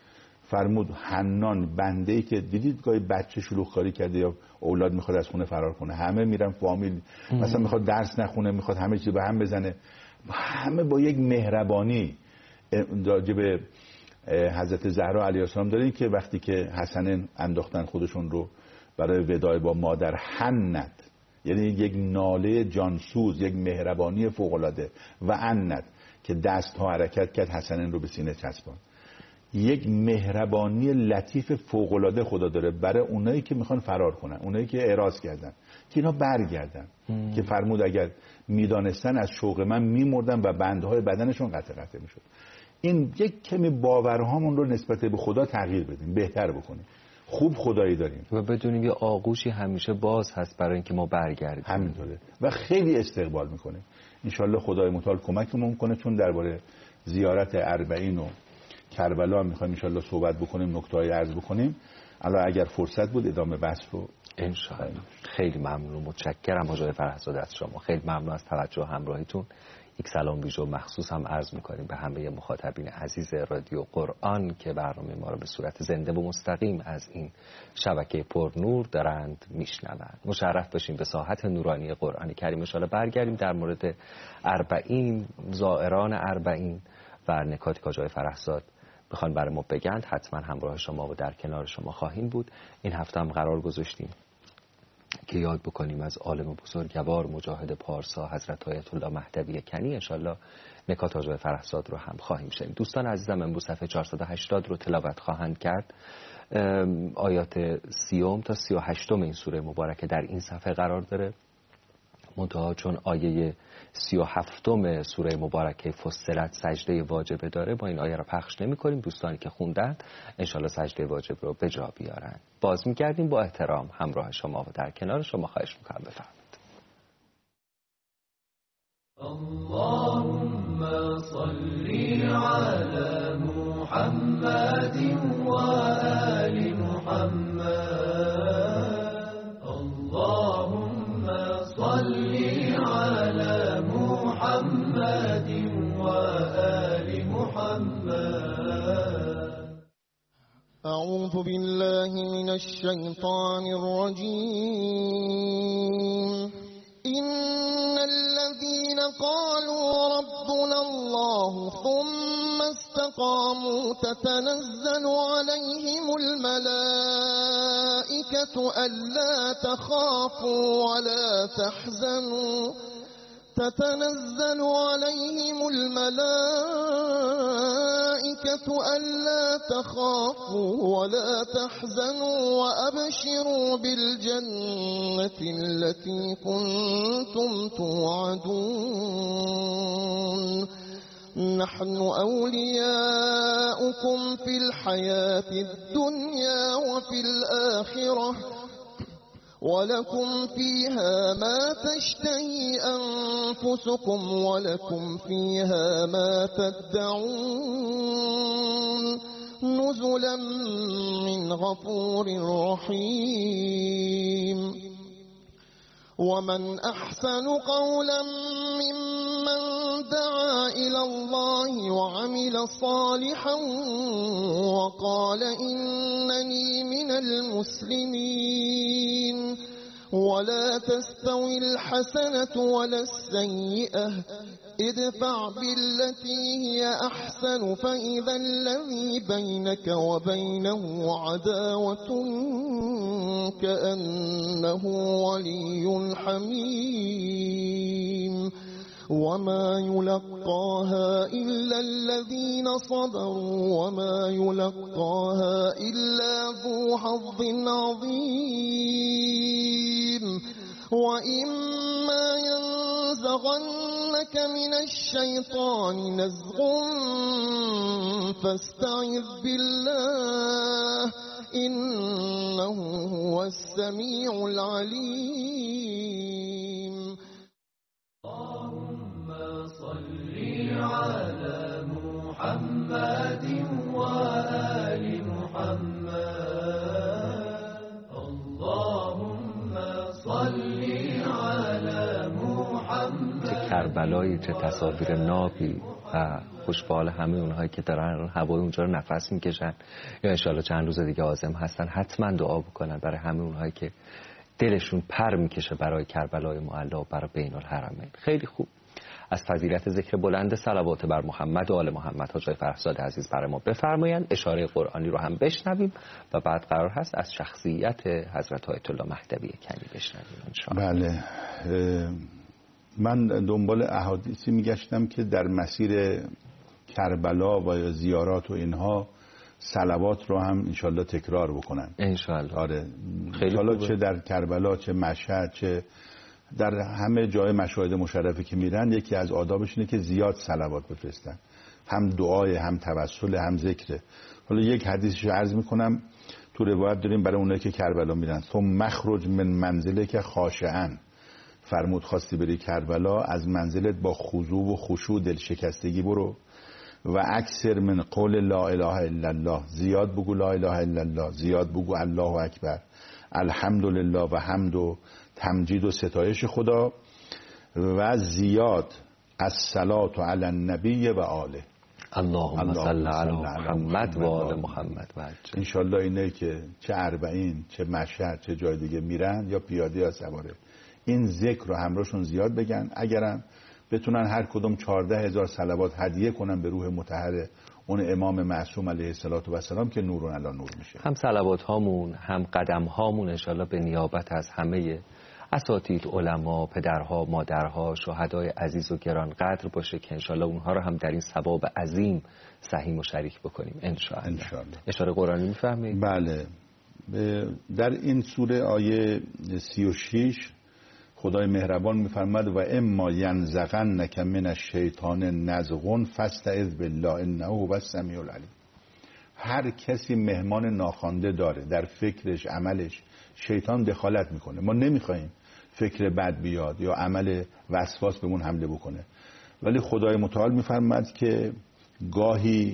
S3: فرمود حنان بنده‌ای که دیدید گاهی بچه شلوغکاری کرده یا اولاد میخواد از خونه فرار کنه، همه میرن فامیل مثلا میخواد درس نخونه، میخواد همه چیز به هم بزنه، همه با یک مهربانی. راجع به حضرت زهرا علیه السلام داریم که وقتی که حسنین انداختن خودشون رو برای وداع با مادر، حنت یعنی یک ناله جانسوز، یک مهربانی فوق‌العاده، و عنت که دست ها حرکت کرد، حسنین رو به سینه چسبان. یک مهربانی لطیف فوق‌العاده خدا داره برای اونایی که میخوان فرار کنن، اونایی که اعراض کردن که اینا برگردن. ام. که فرمود اگر میدانستن از شوق من میمردن و بندهای بدنشون قطع قطع میشد. این یک کمی باورهامون رو نسبت به خدا تغییر بدیم، بهتر بکنیم. خوب خدایی داریم
S2: و بدونیم یه آغوشی همیشه باز هست برای اینکه ما برگردیم.
S3: همینطوره و خیلی استقبال میکنیم. انشالله خدای متعال کمکمون کنه، چون درباره زیارت اربعین و کربلا هم میخوایم انشالله صحبت بکنیم، نکته‌ای عرض بکنیم. الان اگر فرصت بود ادامه بحث رو
S2: انشالله. خیلی ممنون و متشکرم آقای فرهزاده از شما. خیلی ممنون از توجه و همراهیتون. یک سلام ویژه مخصوص هم عرض میکنیم به همه مخاطبین عزیز رادیو قرآن که برنامه ما رو به صورت زنده و مستقیم از این شبکه پرنور دارند میشنوند. مشرف باشیم به ساحت نورانی قرآن کریم. ان شاءالله برگردیم در مورد اربعین، زائران اربعین و نکاتی که آقای فرهزاد بخوان برای ما بگند، حتما همراه شما و در کنار شما خواهیم بود. این هفته هم قرار گذاشتیم که یاد بکنیم از عالم بزرگوار مجاهد پارسا حضرت آیت الله مهدوی کنی. انشالله نکات آقای فرهزاد رو هم خواهیم شنید. دوستان عزیزم امروز صفحه چهارصد و هشتاد رو تلاوت خواهند کرد. آیات سیوم تا سی و هشتم این سوره مبارکه در این صفحه قرار داره. منتها چون آیه سی و هفتم سوره مبارکه فصلت سجده واجبه داره، ما این آیه را پخش نمی کنیم. دوستانی که خوندن انشالله سجده واجب رو به جا بیارن. باز می گردیم با احترام همراه شما و در کنار شما. خواهش میکنم بفرمایید.
S4: اللهم صل علی محمد و آل محمد. اللهم صل على محمد وآل محمد.
S5: أعوذ بالله من الشيطان الرجيم. إن الذين قالوا ربنا الله ثم استقاموا تتنزل عليهم الملائكة ألا تخافوا ولا تحزنوا تتنزل عليهم الملائكة ألا تخافوا ولا تحزنوا وأبشروا بالجنة التي كنتم توعدون. نحن أولياؤكم في الحياة الدنيا وفي الآخرة ولكم فيها ما تشتهي أنفسكم ولكم فيها ما تدعون نزلا من غفور رحيم. ومن أحسن قولا ممن دعا إلى الله وعمل صالحا وقال إنني من المسلمين ولا تستوي الحسنة ولا السيئة ادفع بالتي هي أحسن فإذا الذي بينك وبينه عداوة كأنه ولي حميم وما يلقاها إلا الذين صبروا وما يلقاها إلا ذو حظ عظيم وإما ينزغنك من الشيطان نزغ فاستعذ بالله إنه هو السميع العليم.
S4: اللهم صل على محمد وآل محمد. اللهم صل على محمد.
S2: چه کربلایی، چه تصاویر نابی و خوشبال همه اونهایی که دارن هوای اونجا رو نفس میکشن یا انشالله چند روز دیگه عازم هستن، حتما دعا بکنن برای همه اونهایی که دلشون پر میکشه برای کربلای معلا و برای بین الحرمین. خیلی خوب. از فضیلت ذکر بلند صلوات بر محمد و آل محمد حاج فرزاد عزیز برای ما بفرمایند. اشاره قرآنی رو هم بشنویم و بعد قرار هست از شخصیت حضرت آیت الله مهدوی کنی بشنویم انشاءالله.
S3: بله، من دنبال احادیثی میگشتم که در مسیر کربلا و زیارات و اینها صلوات رو هم انشالله تکرار بکنن
S2: انشالله.
S3: آره،
S2: خیلی
S3: حالا چه در کربلا، چه مشهد، چه در همه جای مشاهد مشرفه که میرن، یکی از آدابش اینه که زیاد صلوات بفرستن، هم دعای، هم توسل، هم ذکره. حالا یک حدیثش عرض میکنم، تو روایت داریم برای اونایی که کربلا میرن، ثم مخرج من منزله که خاشعن، فرمود خواستی بری کربلا از منزلت با خضوع و خشوع دل شکستگی برو و اکثر من قول لا اله الا الله، زیاد بگو لا اله الا الله، زیاد بگو الله اکبر، الحمدلله و حمد و تمجید و ستایش خدا، و زیاد الصلاة علی النبی و آله.
S2: اللهم صل علی محمد و آل محمد.
S3: انشالله اینه که چه اربعین، چه مشهد، چه جای دیگه میرن یا پیاده یا سواره، این ذکر رو همراهشون زیاد بگن. اگرم بتونن هر کدوم چهارده هزار صلوات هدیه کنن به روح مطهر اون امام معصوم علیه الصلاة و السلام که نورون علی نور میشه.
S2: هم صلوات هامون، هم قدم هامون انشالله به نیابت از همه اساتید، علما، پدرها، مادرها، شهدای عزیز و گران قدر باشه که انشالله اونها رو هم در این ثواب عظیم سهیم و شریک بکنیم انشالله.
S3: انشالله.
S2: اشاره قرآنی میفهمید؟
S3: بله، در این سوره آیه سی و شش خدای مهربان میفرماد و اما ینزغنک من الشیطان نزغ فاستعذ بالله انه هو السمیع العلیم. هر کسی مهمان ناخوانده داره، در فکرش، عملش شیطان دخالت میکنه. ما نمیخوایم فکر بد بیاد یا عمل وسواس بهمون حمله بکنه، ولی خدای متعال میفرماد که گاهی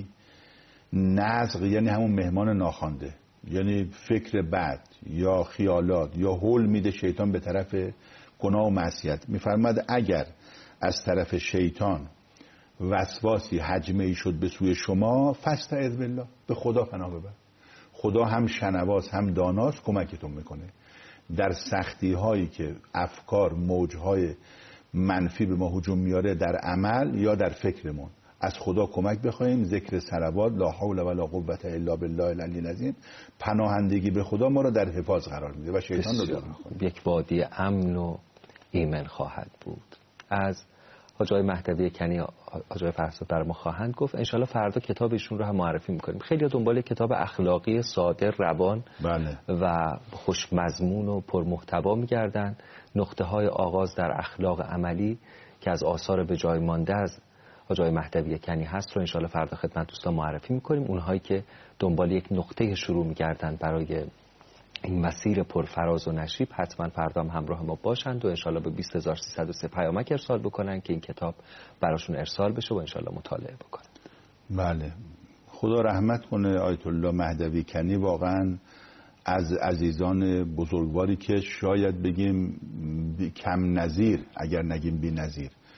S3: نزغ یعنی همون مهمان ناخوانده، یعنی فکر بد یا خیالات یا هول میده شیطان به طرف گناه و معصیت. میفرماد اگر از طرف شیطان وسواسی هجمه‌ای شد به سوی شما فاستعذ بالله، به خدا پناه ببر. خدا هم شنواس هم داناست، کمکتون میکنه در سختی هایی که افکار، موجهای منفی به ما هجوم میاره در عمل یا در فکرمون. از خدا کمک بخوایم، ذکر صلوات، لا حول ولا قوة الا بالله العلی العظیم، پناهندگی به خدا ما را در حفاظ قرار میده و شیطان رو دور میکنه.
S2: یک وادی امن و ایمن خواهد بود. از حاجای مهدوی کنی حاجای فرزاد برای ما خواهند گفت. انشالله فردا کتاب ایشون رو هم معرفی میکنیم. خیلی دنبال کتاب اخلاقی ساده، روان
S3: بله.
S2: و خوش مضمون و پرمحتوا میگردن. نقطه های آغاز در اخلاق عملی که از آثار به جای مانده از حاجای مهدوی کنی هست رو انشالله فردا خدمت دوستان معرفی میکنیم. اونهایی که دنبال یک نقطه شروع میگردن برای این مسیر پرفراز و نشیب حتما فردا هم همراه ما باشند و انشالله به بیست هزار و سیصد و سه پیامک ارسال بکنن که این کتاب براشون ارسال بشه و انشالله مطالعه بکنن.
S3: بله، خدا رحمت کنه آیت الله مهدوی کنی، واقعا از عزیزان بزرگواری که شاید بگیم کم نظیر اگر نگیم بی نظیر،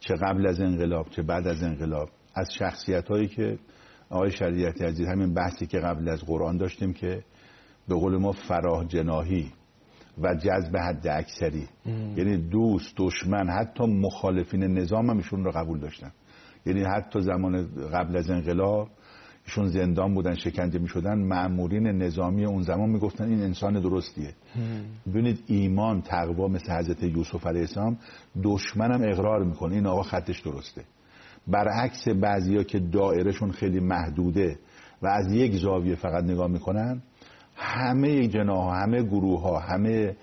S3: چه قبل از انقلاب چه بعد از انقلاب، از شخصیت هایی که آقای شریعتی عزیز، همین بحثی که قبل از قرآن داشتیم که به قول ما فراه جناحی و جذب حد اکثری، یعنی دوست دشمن حتی مخالفین نظام هم ایشون رو قبول داشتن. یعنی حتی زمان قبل از انقلاب ایشون زندان بودن، شکنجه می شدن، مأمورین نظامی اون زمان می گفتن این انسان درستیه. ببینید ایمان تقوا مثل حضرت یوسف علیه السلام دشمنم اقرار میکنه این آقا خطش درسته. برعکس بعضیا که دایرهشون خیلی محدوده و از یک زاویه فقط نگاه میکنن، همه جناح، همه گروه ها، همه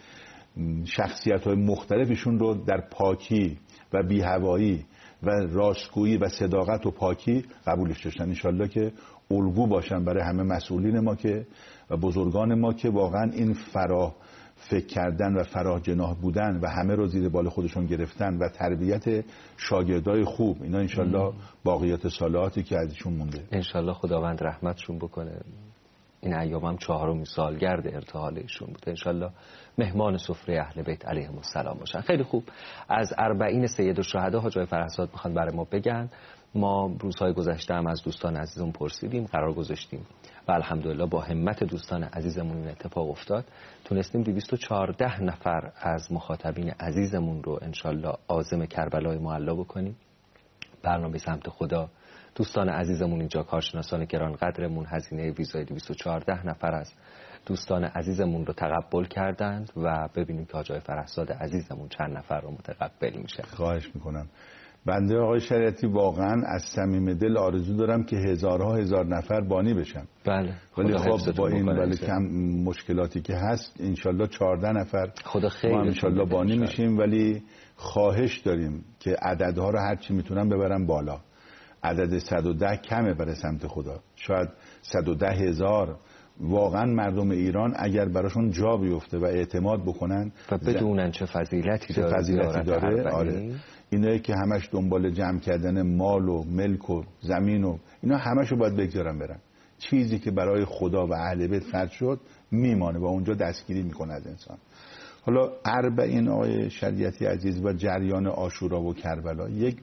S3: شخصیت های مختلفشون رو در پاکی و بی‌هوایی و راستگویی و صداقت و پاکی قبولش داشتن. انشالله که الگو باشن برای همه مسئولین ما که و بزرگان ما که واقعا این فراه فکر کردن و فراه جناح بودن و همه رو زیر بال خودشون گرفتن و تربیت شاگردای خوب، اینا انشالله باقیات صالحاتی که ازشون مونده
S2: انشالله خداوند رحمتشون بکنه. این ایام هم چهارمین سالگرد ارتحال ایشون بود. انشالله مهمان سفره اهل بیت علیهم السلام باشن. خیلی خوب. از اربعین سید الشهدا حاج آقای فرهزاد میخوان برای ما بگن. ما روزهای گذشته هم از دوستان عزیزمون پرسیدیم، قرار گذاشتیم و الحمدلله با همت دوستان عزیزمون این اتفاق افتاد. تونستیم دویست و چهارده نفر از مخاطبین عزیزمون رو انشالله عازم کربلای معلا بکنیم. برنامه سمت خدا، دوستان عزیزمون اینجا، کارشناسان گران قدرمون هزینه ویزای دویست و چهارده نفر از دوستان عزیزمون رو تقبل کردند و ببینیم که حاج آقای فرهزاد عزیزمون چند نفر رو متقبل میشه.
S3: خواهش میکنم. بنده آقای شریعتی واقعا از صمیم دل آرزو دارم که هزارها هزار نفر بانی بشن.
S2: بله.
S3: ولی خب با این ولی کم مشکلاتی که هست انشالله چهارده نفر
S2: خدا خیر
S3: ما انشالله بانی میشیم، ولی خواهش داریم که عددها رو هر چی میتونم ببرم بالا. عدد صد و ده کمه برای سمت خدا، شاید صد و ده هزار واقعا مردم ایران اگر براشون جا بیفته و اعتماد بکنن
S2: و بدونن چه فضیلتی داره,
S3: فضیلتی داره آره. اینایی که همش دنبال جمع کردن مال و ملک و زمین و اینا همشو باید بگذارن برن. چیزی که برای خدا و اهل بیت خرج شد میمانه و اونجا دستگیری میکنه از انسان. حالا اربعین آقای شریعتی عزیز و جریان عاشورا و کربلا یک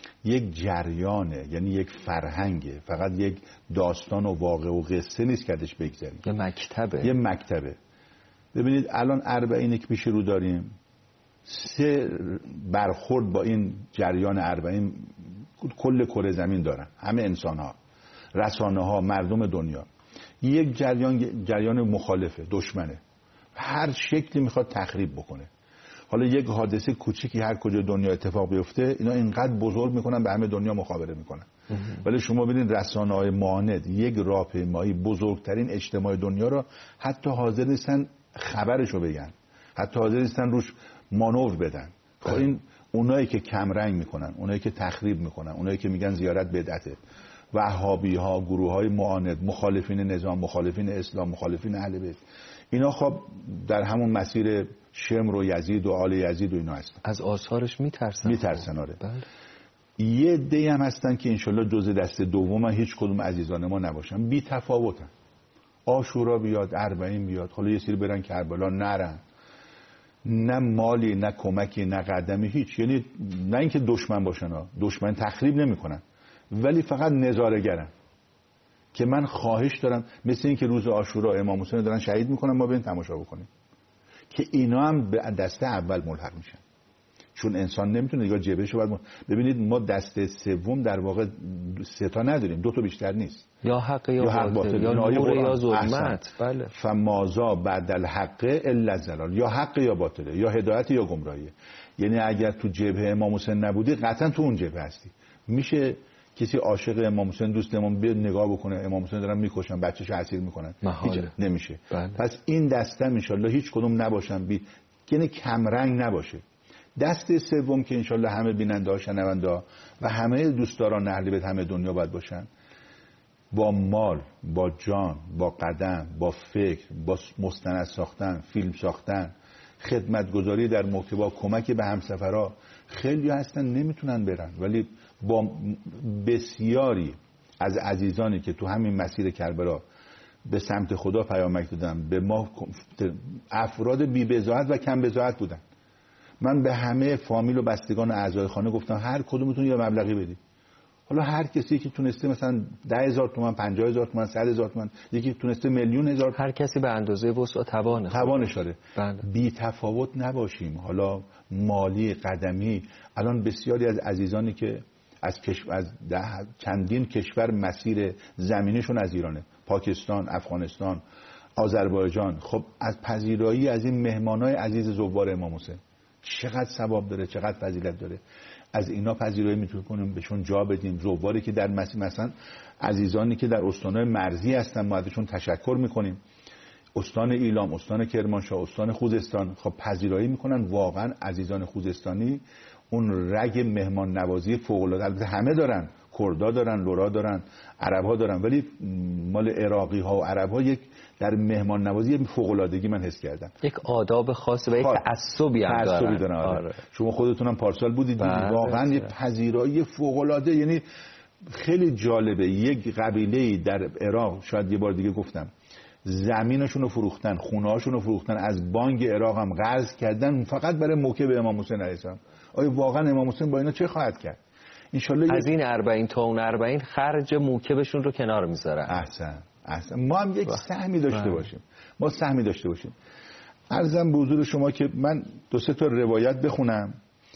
S3: یک جریانه، یعنی یک فرهنگه، فقط یک داستان و واقع و قصه نیست که ازش بگذاریم.
S2: یه مکتبه.
S3: یه مکتبه. ببینید الان اربعینی که پیش رو داریم، سه برخورد با این جریان اربعین کل کره زمین دارن، همه انسان ها، رسانه ها، مردم دنیا. یک جریان جریان مخالفه، دشمنه، هر شکلی میخواد تخریب بکنه. حالا یک حادثه کوچیکی هر کجا دنیا اتفاق بیفته اینا اینقدر بزرگ میکنن به همه دنیا مخابره میکنن. ولی شما ببینید رسانه‌های معاند یک راهپیمایی بزرگترین اجتماع دنیا رو حتی حاضر نیستن خبرشو بگن، حتی حاضر نیستن روش مانور بدن. خب این اونایی که کم رنگ میکنن، اونایی که تخریب میکنن، اونایی که میگن زیارت بدعته، وهابی ها، گروه های معاند، مخالفین نظام، مخالفین اسلام، مخالفین اهل بیت، اینا خب در همون مسیر شمر و یزید و آل یزید و اینا هستن.
S2: از آثارش میترسن.
S3: میترسن آره.
S2: بله.
S3: یه عده‌ای هم هستن که انشالله جزء دست دوم هیچ کدوم عزیزان ما نباشن، بی تفاوتن. عاشورا بیاد، اربعین بیاد، حالا یه سری برن کربلا نرن، نه مالی نه کمکی نه قدمی هیچ. یعنی نه اینکه دشمن باشن ها، دشمن تخریب نمیکنن، ولی فقط نظاره‌گرن. که من خواهش دارم مثل این که روز عاشورا امام حسین دارن شهید میکنن ما بریم تماشا بکنیم، که اینا هم به دسته اول ملحق میشن، چون انسان نمیتونه نگاه جبهشو باید. ببینید ما دسته سوم در واقع سه تا نداریم، دو تا بیشتر نیست،
S2: یا حق یا,
S3: یا حق
S2: باطل,
S3: باطل.
S2: یا نور یا ظلمت. بله.
S3: فمازا بعد الحق الا الضلال، یا حق یا باطله، یا هدایت یا گمراهیه. یعنی اگر تو جبهه امام حسین نبودی قطعا تو اون جبهه هستی. میشه کسی عاشق امام حسین دوست امام بیاد نگاه بکنه امام حسین دارن میکشن بچه‌شو اسیر میکنن؟ هیچ نمیشه.
S2: بله.
S3: پس این دسته ان شاءالله هیچ کدوم نباشن، بی یعنی کم رنگ نباشه. دسته سوم که ان شاءالله همه بیننده ها، شنونده ها و همه دوستداران اهل بیت همه دنیا باید باشن، با مال، با جان، با قدم، با فکر، با مستند ساختن، فیلم ساختن، خدمتگزاری در محتوا، کمک به همسفرها. خیلی هستن نمیتونن برن، ولی با بسیاری از عزیزانی که تو همین مسیر کربلا به سمت خدا پیامک دادن، به ما افراد بی بضاعت و کم بضاعت بودن. من به همه فامیل و بستگان اعضای خانه گفتم هر کدومتون یه مبلغی بدید. حالا هر کسی که تونسته مثلا ده هزار تومان، پنجاه هزار تومان، صد هزار تومان، یکی تونسته میلیون هزار،
S2: هر کسی به اندازه وسع و توانه
S3: توانش داره.
S2: بله.
S3: بی تفاوت نباشیم. حالا مالی، قدمی، الان بسیاری از عزیزانی که از کشور از چندین کشور مسیر زمینشون از ایرانه، پاکستان، افغانستان، آذربایجان، خب از پذیرایی از این مهمانای عزیز زوار امام حسین چقدر ثواب داره، چقدر فضیلت داره. از اینا پذیرایی میتونیم بهشون جا بدیم. زواری که در مسیر، مثلا عزیزانی که در استانهای مرزی هستن ما ازشون تشکر میکنیم، استان ایلام، استان کرمانشاه، استان خوزستان، خب پذیرایی میکنن. واقعا عزیزان خوزستانی اون رگ مهمان نوازی فوق العاده، البته همه دارن، کردا دارن، لورا دارن، عرب ها دارن، ولی مال عراقی ها و عرب ها یک در مهمان نوازی فوق العادگی من حس کردم.
S2: یک آداب خاص و یک تعصبی هم دارن.
S3: دارن.
S2: آره.
S3: شما خودتونم پارسال بودید، واقعا یک پذیرایی فوق العاده. یعنی خیلی جالبه. یک قبیله در عراق، شاید یه بار دیگه گفتم، زمینشون رو فروختن، خونه هاشون رو فروختن، از بانک عراق هم قرض کردن فقط برای موکب امام حسین علیه السلام. آیا واقعا امام حسین با اینا چه خواهد کرد؟ انشالله
S2: از این اربعین تا اون اربعین خرج موکبشون رو کنار میذارن.
S3: احسن احسن. ما هم یک سهمی داشته باشیم. ما سهمی داشته باشیم. عرضم به حضور شما که من دو سه تا روایت بخونم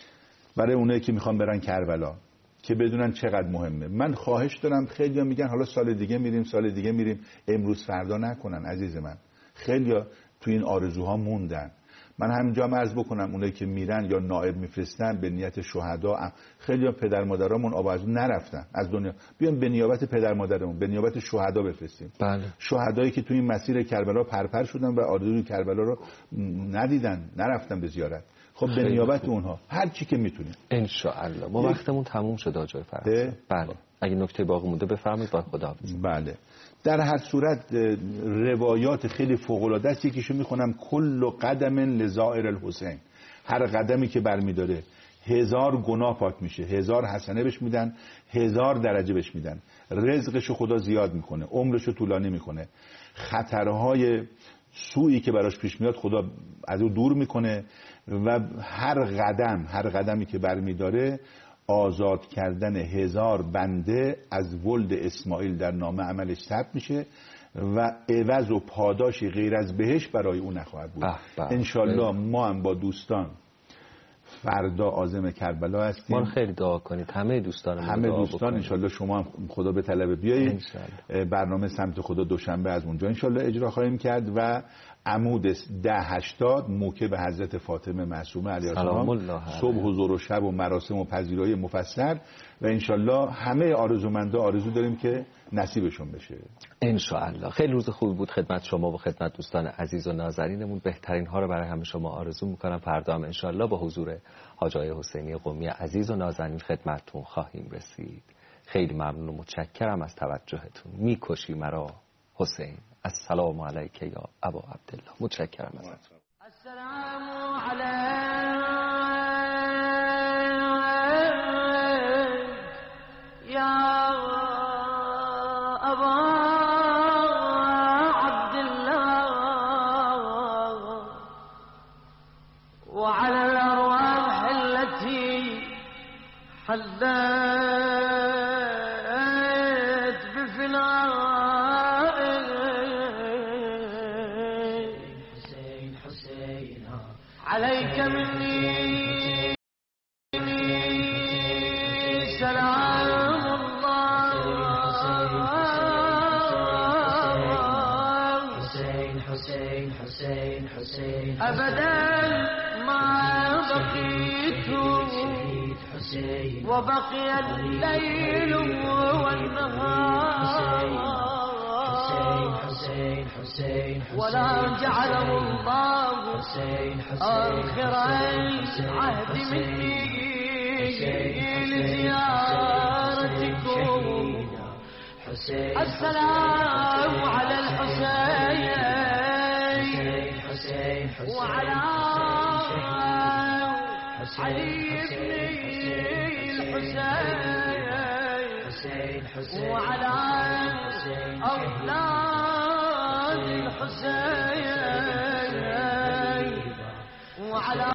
S3: برای اونایی که میخوان برن کربلا که بدونن چقدر مهمه. من خواهش دارم، خیلی‌ها میگن حالا سال دیگه میریم، سال دیگه میریم، امروز فردا نکنن عزیز من. خیلی‌ها تو این آرزوها موندن. من همینجا عرض بکنم اونایی که میرن یا نائب میفرستن به نیت شهدا، خیلی‌ها پدر مادرامون آب از نرفتن از دنیا، بیان به نیابت پدر مادرمون، به نیابت شهدا بفرستیم.
S2: بله.
S3: شهدایی که تو این مسیر کربلا پرپر شدن و آرزوی کربلا رو ندیدن، نرفتن به زیارت. خب به نیابت اونها هر چی که میتونیم
S2: ان شاء الله. ما وقتمون تموم شد آقای فرانسه. بله. اگه نکته باقی مونده بفرمایید. با خداحافظ.
S3: بله. در هر صورت روایات خیلی فوق العاده است. یکیشو میخونم: کل قدم لزائر الحسین، هر قدمی که برمیداره هزار گناه پاک میشه، هزار حسنه بهش میدن، هزار درجه بهش میدن، رزقشو خدا زیاد میکنه، عمرشو طولانی میکنه، خطرهای سوئی که براش پیش میاد خدا از او دور میکنه و هر قدم هر قدمی که برمیداره آزاد کردن هزار بنده از ولد اسماعیل در نامه عملش ثبت میشه و عوض و پاداشی غیر از بهش برای او نخواهد بود. انشالله ما هم با دوستان فردا عازم کربلا هستیم.
S2: ما خیلی دعا کنید، همه دوستان
S3: همه دوستان انشالله شما هم خدا به طلب بیایید. برنامه سمت خدا دوشنبه از اونجا انشالله اجرا خواهیم کرد و عمود ده هشتاد موکب حضرت فاطمه معصومه علیها السلام، صبح حضور و شب و مراسم و پذیرایی مفصل و انشالله همه آرزومندا آرزو داریم که نصیبشون بشه
S2: انشالله. خیلی روز خوبی بود خدمت شما و خدمت دوستان عزیز و نازنینمون. بهترین ها رو برای همه شما آرزو میکنم. فردا هم انشالله با حضور حاج آقای حسینی قمی عزیز و نازنین خدمتتون خواهیم رسید. خیلی ممنون و متشکرم از توجهتون. میکشی مرا حسین، السلام علیک یا ابا عبدالله. متشکرم ازتون.
S4: السلام علیک یا ابا عبدالله وعلى الأرواح التي حلت بفناء عليك مني سلام الله حسين حسين حسين حسين أبدا ما بقيت وبقي الليل والنهار حسين حسين ولا جعله الله آخر عهد مني لزيارتكم. السلام على الحسين وعلى علي بن الحسين وعلى أولاد الحسين وعلى